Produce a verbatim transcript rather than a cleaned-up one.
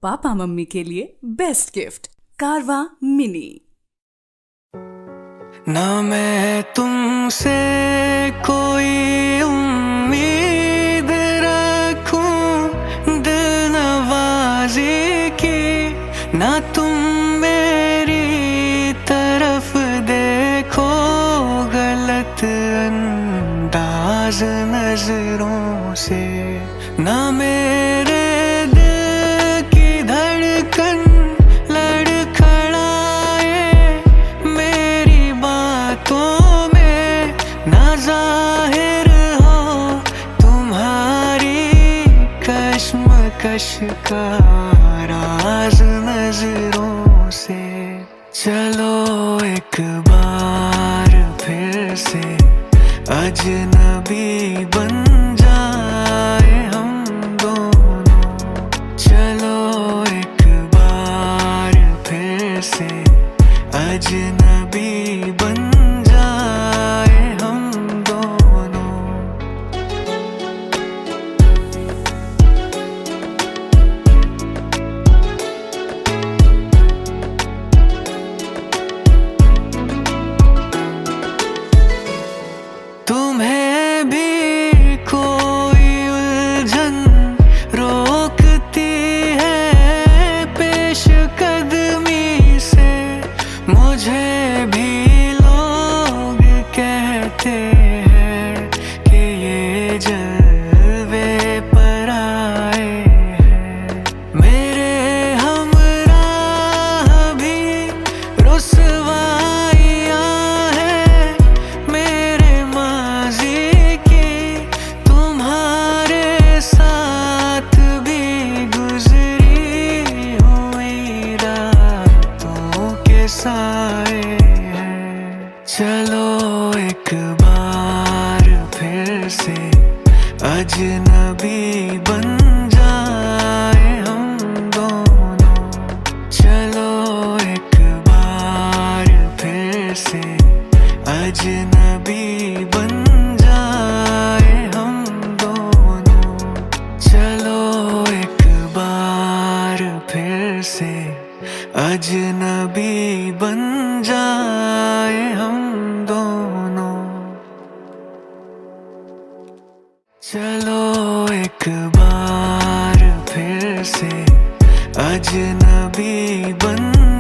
Papa mummy के लिए best gift कारवा मिनी। ना मैं तुमसे कोई उम्मीद रखूं दिल नवाज़ी की, ना तुम मेरी तरफ देखो गलत अंदाज नजरों से। ना मेरे दिल की धड़कन लड़खड़ाए मेरी बातों में, ना जाहिर हो तुम्हारी कश्मकश का राज नजरों से। चलो एक बार फिर से अजनबी बन जाए हम दोनों। चलो एक बार फिर से अजनबी बन जाए हम दोनों। तुम्हें भी कोई उलझन रोकती है पेश कदमी से, मुझे भी लोग कहते हैं कि ये जलवे पर आए हैं। मेरे हमराह भी रुसवाइयाँ हैं मेरे माज़ी की, तुम्हारे साथ भी गुजरी हुई रातों के साए हैं। चलो एक बार फिर से अजनबी बन जाए हम दोनों। चलो एक बार फिर से अजनबी बन जाए हम दोनों। चलो एक बार फिर से अजनबी बन जाए हम दोनों। चलो एक बार फिर से अजनबी बन